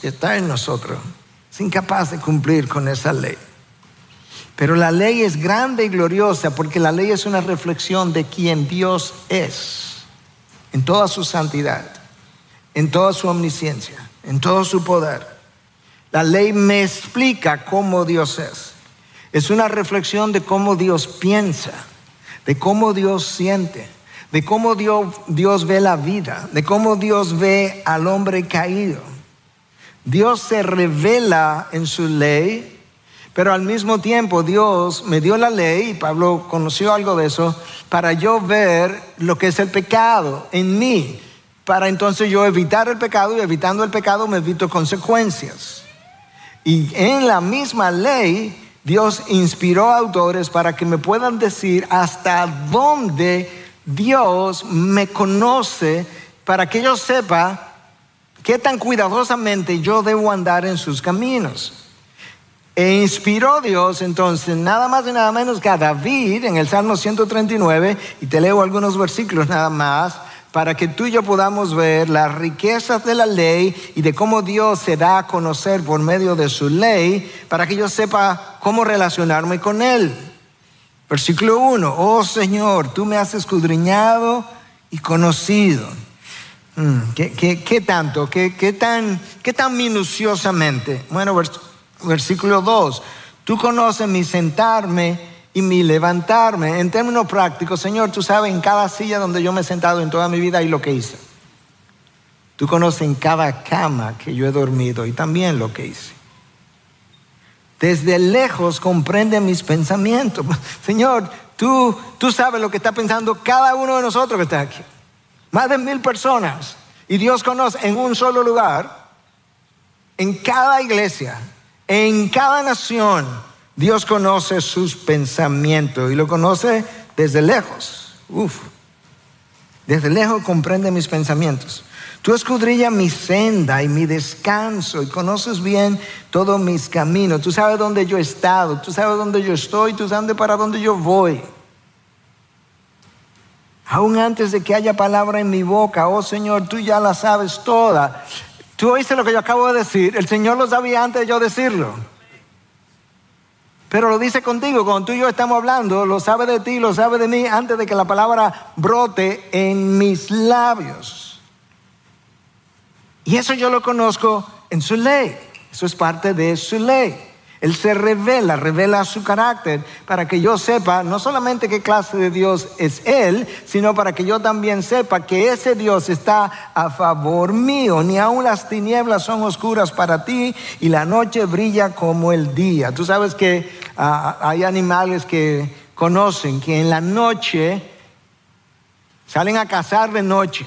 es incapaz de cumplir con esa ley. Pero la ley es grande y gloriosa porque la ley es una reflexión de quién Dios es, en toda su santidad, en toda su omnisciencia, en todo su poder. La ley me explica cómo Dios es. Es una reflexión de cómo Dios piensa, de cómo Dios siente, de cómo Dios ve la vida, de cómo Dios ve al hombre caído. Dios se revela en su ley, pero al mismo tiempo Dios me dio la ley, y Pablo conoció algo de eso, para yo ver lo que es el pecado en mí, para entonces yo evitar el pecado, y evitando el pecado me evito consecuencias. Y en la misma ley, Dios inspiró a autores para que me puedan decir hasta dónde Dios me conoce, para que yo sepa qué tan cuidadosamente yo debo andar en sus caminos. E inspiró Dios entonces nada más y nada menos que a David en el Salmo 139, y te leo algunos versículos nada más, para que tú y yo podamos ver las riquezas de la ley y de cómo Dios se da a conocer por medio de su ley, para que yo sepa cómo relacionarme con Él. Versículo 1, oh Señor, tú me has escudriñado y conocido. ¿Qué tanto? ¿Qué tan minuciosamente? Bueno, versículo 2, tú conoces mi sentarme y mi levantarme. En términos prácticos, Señor, tú sabes en cada silla donde yo me he sentado en toda mi vida y lo que hice. Tú conoces en cada cama que yo he dormido y también lo que hice. Desde lejos comprende mis pensamientos. Señor, tú sabes lo que está pensando cada uno de nosotros que está aquí. Más de 1,000 personas. Y Dios conoce en un solo lugar, en cada iglesia, en cada nación, Dios conoce sus pensamientos y lo conoce desde lejos. Desde lejos comprende mis pensamientos. Tú escudrillas mi senda y mi descanso y conoces bien todos mis caminos. Tú sabes dónde yo he estado, tú sabes dónde yo estoy, tú sabes para dónde yo voy. Aún antes de que haya palabra en mi boca, oh Señor, tú ya la sabes toda. Tú oíste lo que yo acabo de decir, el Señor lo sabía antes de yo decirlo. Pero lo dice contigo, cuando tú y yo estamos hablando, lo sabe de ti, lo sabe de mí, antes de que la palabra brote en mis labios. Y eso yo lo conozco en su ley, eso es parte de su ley. Él se revela su carácter para que yo sepa no solamente qué clase de Dios es Él, sino para que yo también sepa que ese Dios está a favor mío. Ni aun las tinieblas son oscuras para ti y la noche brilla como el día. Tú sabes que hay animales que conocen que en la noche salen a cazar de noche.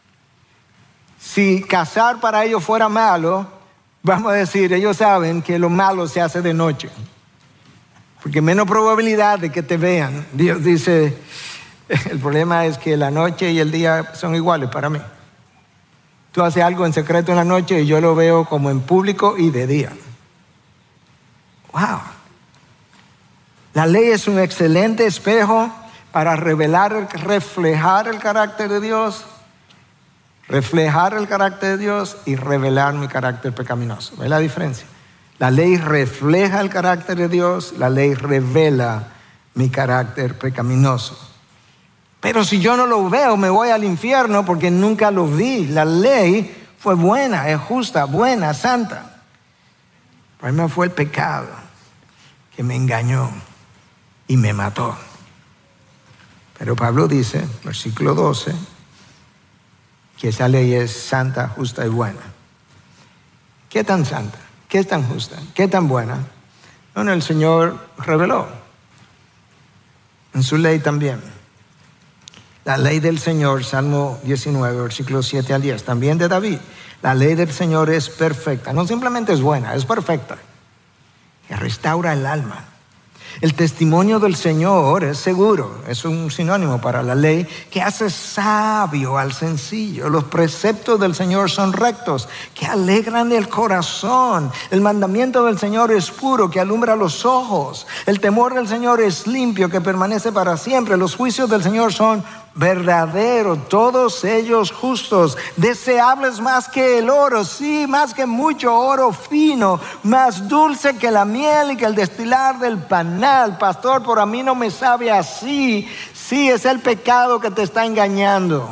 Si cazar para ellos fuera malo, vamos a decir, ellos saben que lo malo se hace de noche, porque menos probabilidad de que te vean. Dios dice, el problema es que la noche y el día son iguales para mí. Tú haces algo en secreto en la noche y yo lo veo como en público y de día. Wow. La ley es un excelente espejo para reflejar el carácter de Dios, reflejar el carácter de Dios y revelar mi carácter pecaminoso. ¿Ves la diferencia? La ley refleja el carácter de Dios, la ley revela mi carácter pecaminoso. Pero si yo no lo veo, me voy al infierno porque nunca lo vi. La ley fue buena, es justa, buena, santa. El problema fue el pecado que me engañó y me mató. Pero Pablo dice, versículo 12, que esa ley es santa, justa y buena. ¿Qué tan santa? ¿Qué tan justa? ¿Qué tan buena? Bueno, el Señor reveló en su ley también. La ley del Señor, Salmo 19, versículos 7 al 10, también de David. La ley del Señor es perfecta, no simplemente es buena, es perfecta, que restaura el alma. El testimonio del Señor es seguro, es un sinónimo para la ley, que hace sabio al sencillo. Los preceptos del Señor son rectos, que alegran el corazón. El mandamiento del Señor es puro, que alumbra los ojos. El temor del Señor es limpio, que permanece para siempre. Los juicios del Señor son verdaderos, todos ellos justos, deseables más que el oro, sí, más que mucho oro fino, más dulce que la miel y que el destilar del panal. Pastor, por a mí no me sabe así. Sí, es el pecado que te está engañando,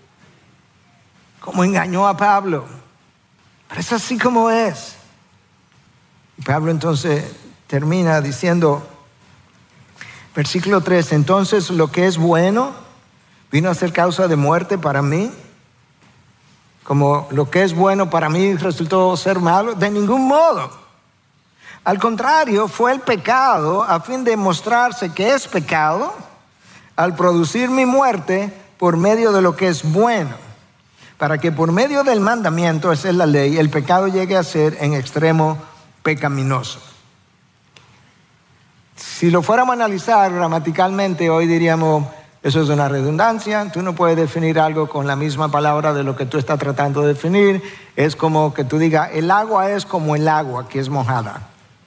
como engañó a Pablo, pero es así como es. Y Pablo entonces termina diciendo, versículo 3, entonces lo que es bueno vino a ser causa de muerte para mí, como lo que es bueno para mí resultó ser malo. De ningún modo. Al contrario, fue el pecado a fin de mostrarse que es pecado al producir mi muerte por medio de lo que es bueno, para que por medio del mandamiento, esa es la ley, el pecado llegue a ser en extremo pecaminoso. Si lo fuéramos a analizar gramaticalmente, hoy diríamos, eso es una redundancia. Tú no puedes definir algo con la misma palabra de lo que tú estás tratando de definir. Es como que tú digas, el agua es como el agua que es mojada.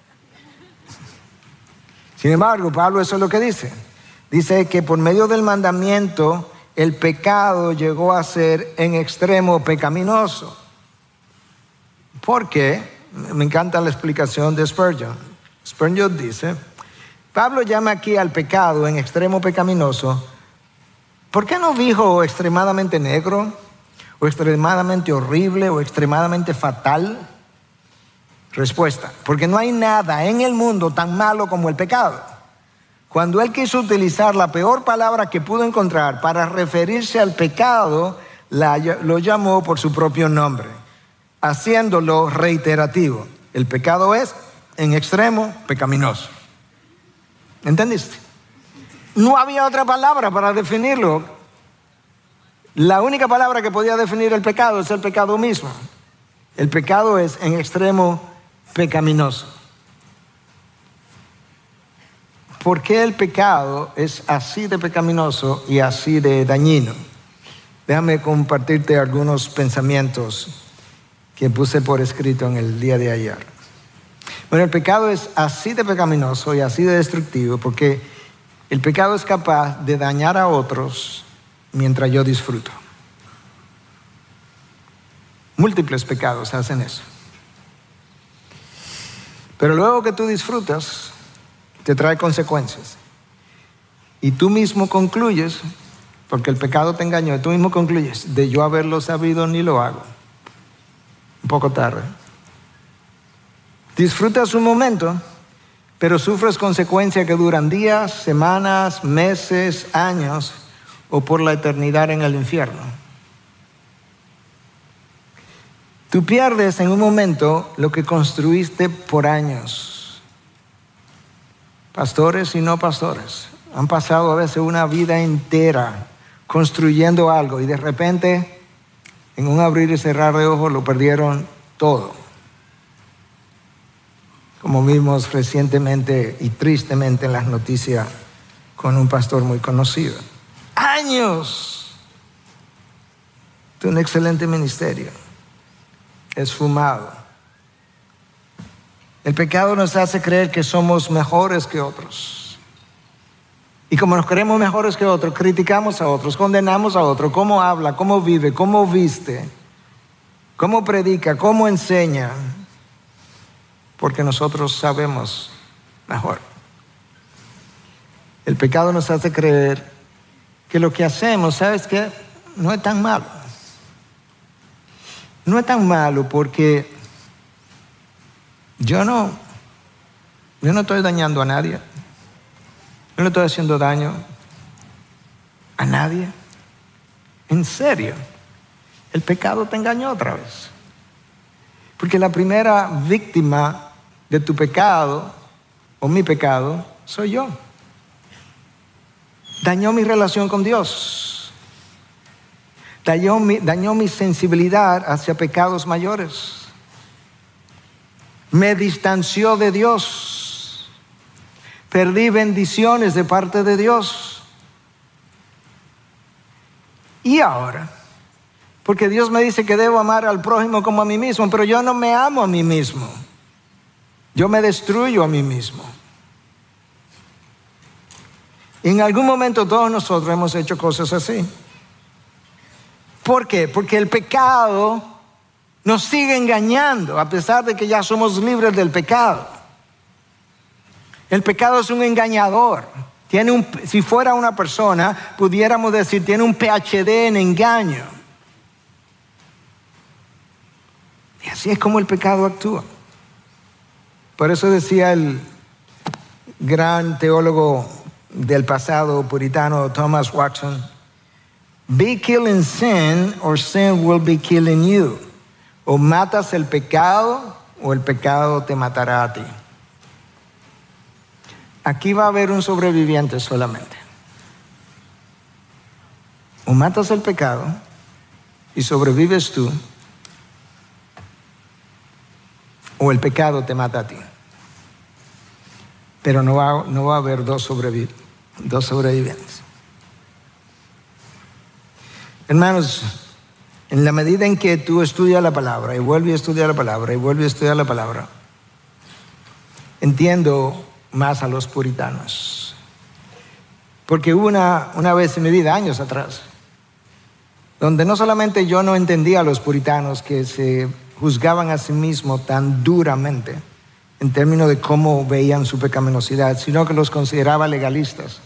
Sin embargo, Pablo eso es lo que dice. Dice que por medio del mandamiento el pecado llegó a ser en extremo pecaminoso. ¿Por qué? Me encanta la explicación de Spurgeon. Spurgeon dice, Pablo llama aquí al pecado en extremo pecaminoso. ¿Por qué no dijo extremadamente negro, o extremadamente horrible, o extremadamente fatal? Respuesta, porque no hay nada en el mundo tan malo como el pecado. Cuando él quiso utilizar la peor palabra que pudo encontrar para referirse al pecado, lo llamó por su propio nombre, haciéndolo reiterativo. El pecado es en extremo pecaminoso. ¿Entendiste? No había otra palabra para definirlo. La única palabra que podía definir el pecado es el pecado mismo. El pecado es en extremo pecaminoso. ¿Por qué el pecado es así de pecaminoso y así de dañino? Déjame compartirte algunos pensamientos que puse por escrito en el día de ayer. Bueno, el pecado es así de pecaminoso y así de destructivo porque el pecado es capaz de dañar a otros mientras yo disfruto. Múltiples pecados hacen eso. Pero luego que tú disfrutas, te trae consecuencias. Y tú mismo concluyes, porque el pecado te engañó, y tú mismo concluyes, de yo haberlo sabido ni lo hago. Un poco tarde. Disfrutas un momento, pero sufres consecuencias que duran días, semanas, meses, años o por la eternidad en el infierno. Tú pierdes en un momento lo que construiste por años. Pastores y no pastores han pasado a veces una vida entera construyendo algo y de repente en un abrir y cerrar de ojos lo perdieron todo. Como vimos recientemente y tristemente en las noticias con un pastor muy conocido. Años de un excelente ministerio esfumado. El pecado nos hace creer que somos mejores que otros. Y como nos creemos mejores que otros, criticamos a otros, condenamos a otros, cómo habla, cómo vive, cómo viste, cómo predica, cómo enseña, porque nosotros sabemos mejor. El pecado nos hace creer que lo que hacemos, ¿sabes qué? No es tan malo. No es tan malo porque yo no estoy dañando a nadie. Yo no estoy haciendo daño a nadie. En serio, el pecado te engañó otra vez. Porque la primera víctima de tu pecado o mi pecado soy yo. Dañó mi relación con Dios. Dañó mi sensibilidad hacia pecados mayores. Me distanció de Dios. Perdí bendiciones de parte de Dios. Y ahora, porque Dios me dice que debo amar al prójimo como a mí mismo, pero yo no me amo a mí mismo. Yo me destruyo a mí mismo. En algún momento todos nosotros hemos hecho cosas así. ¿Por qué? Porque el pecado nos sigue engañando a pesar de que ya somos libres del pecado. El pecado es un engañador. Si fuera una persona, pudiéramos decir, tiene un PhD en engaño. Y así es como el pecado actúa. Por eso decía el gran teólogo del pasado puritano Thomas Watson, be killing sin or sin will be killing you. O matas el pecado o el pecado te matará a ti. Aquí va a haber un sobreviviente solamente. O matas el pecado y sobrevives tú, o el pecado te mata a ti. Pero no va a haber dos sobrevivientes. Hermanos, en la medida en que tú estudias la palabra y vuelves a estudiar la palabra y vuelves a estudiar la palabra, entiendo más a los puritanos. Porque hubo una vez en mi vida, años atrás, donde no solamente yo no entendía a los puritanos que se juzgaban a sí mismos tan duramente en términos de cómo veían su pecaminosidad, sino que los consideraba legalistas.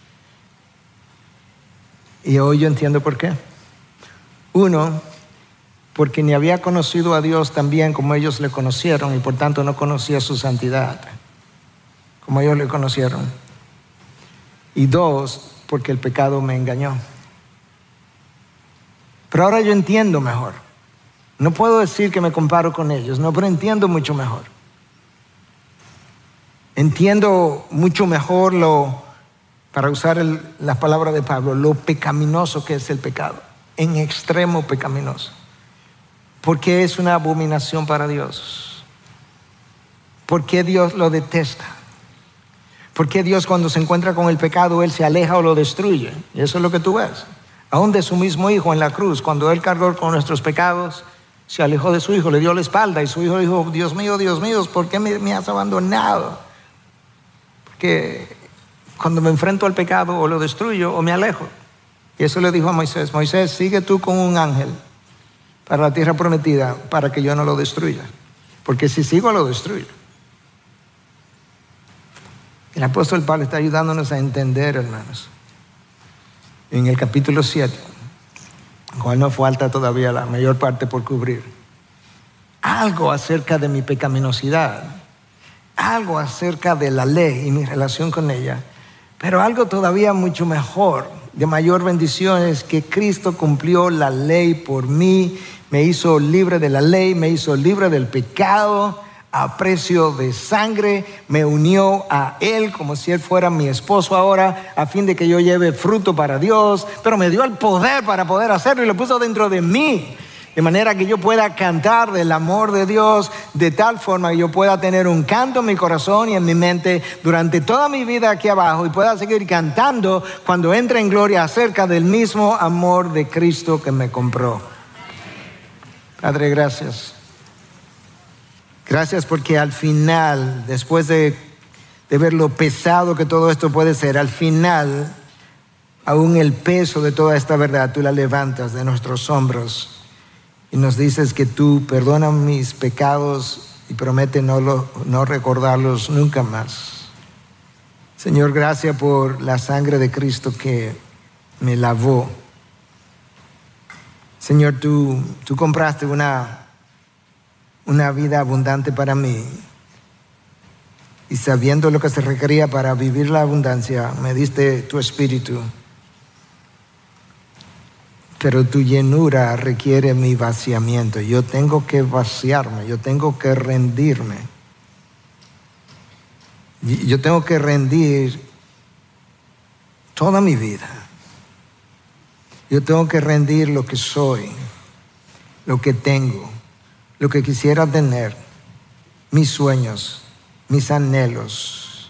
Y hoy yo entiendo por qué. Uno, porque ni había conocido a Dios tan bien como ellos le conocieron y por tanto no conocía su santidad como ellos le conocieron. Y dos, porque el pecado me engañó. Pero ahora yo entiendo mejor. No puedo decir que me comparo con ellos, no, pero entiendo mucho mejor. Entiendo mucho mejor para usar las palabras de Pablo, lo pecaminoso que es el pecado, en extremo pecaminoso. Porque es una abominación para Dios. Porque Dios lo detesta. Porque Dios, cuando se encuentra con el pecado, Él se aleja o lo destruye. Y eso es lo que tú ves. Aún de su mismo Hijo en la cruz, cuando Él cargó con nuestros pecados, se alejó de su Hijo, le dio la espalda y su Hijo dijo, Dios mío, ¿por qué me has abandonado? Porque cuando me enfrento al pecado o lo destruyo o me alejo. Y eso le dijo a Moisés, Moisés, sigue tú con un ángel para la tierra prometida para que yo no lo destruya. Porque si sigo lo destruyo. El apóstol Pablo está ayudándonos a entender, hermanos, en el capítulo 7, cual nos falta todavía la mayor parte por cubrir, algo acerca de mi pecaminosidad, algo acerca de la ley y mi relación con ella, pero algo todavía mucho mejor, de mayor bendición, es que Cristo cumplió la ley por mí, me hizo libre de la ley, me hizo libre del pecado, a precio de sangre, me unió a Él como si Él fuera mi esposo ahora, a fin de que yo lleve fruto para Dios, pero me dio el poder para poder hacerlo y lo puso dentro de mí, de manera que yo pueda cantar del amor de Dios, de tal forma que yo pueda tener un canto en mi corazón y en mi mente durante toda mi vida aquí abajo y pueda seguir cantando cuando entre en gloria acerca del mismo amor de Cristo que me compró. Padre, gracias. Gracias porque al final, después de de ver lo pesado que todo esto puede ser, al final, aún el peso de toda esta verdad, tú la levantas de nuestros hombros y nos dices que tú perdonas mis pecados y promete no recordarlos nunca más. Señor, gracias por la sangre de Cristo que me lavó. Señor, tú compraste una vida abundante para mí. Y sabiendo lo que se requería para vivir la abundancia, me diste tu espíritu. Pero tu llenura requiere mi vaciamiento. Yo tengo que vaciarme, yo tengo que rendirme. Yo tengo que rendir toda mi vida. Yo tengo que rendir lo que soy, lo que tengo, lo que quisiera tener, mis sueños, mis anhelos,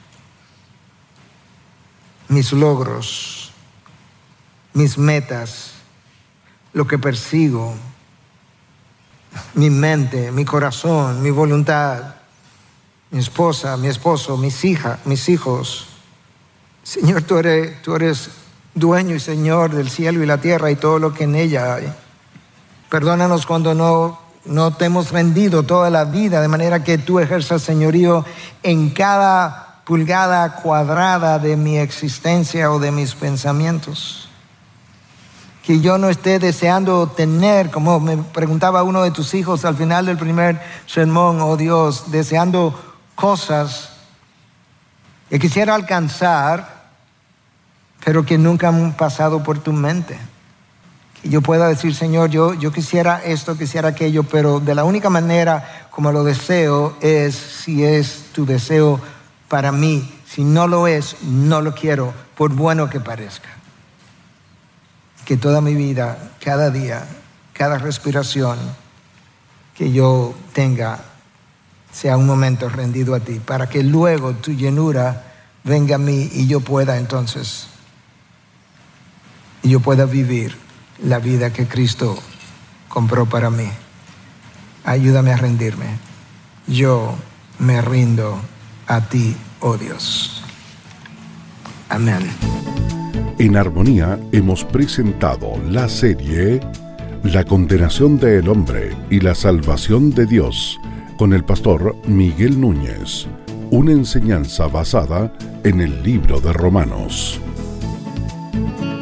mis logros, mis metas, lo que persigo, mi mente, mi corazón, mi voluntad, mi esposa, mi esposo, mis hijos. Señor, tú eres dueño y Señor del cielo y la tierra y todo lo que en ella hay. Perdónanos cuando no te hemos rendido toda la vida, de manera que tú ejerzas señorío en cada pulgada cuadrada de mi existencia o de mis pensamientos. Que yo no esté deseando tener, como me preguntaba uno de tus hijos al final del primer sermón, oh Dios, deseando cosas que quisiera alcanzar, pero que nunca han pasado por tu mente. Que yo pueda decir, Señor, yo quisiera esto, quisiera aquello, pero de la única manera como lo deseo es si es tu deseo para mí. Si no lo es, no lo quiero, por bueno que parezca. Que toda mi vida, cada día, cada respiración que yo tenga sea un momento rendido a ti, para que luego tu llenura venga a mí y yo pueda entonces, vivir la vida que Cristo compró para mí. Ayúdame a rendirme. Yo me rindo a ti, oh Dios. Amén. En Armonía hemos presentado la serie La condenación del hombre y la salvación de Dios con el pastor Miguel Núñez, una enseñanza basada en el libro de Romanos.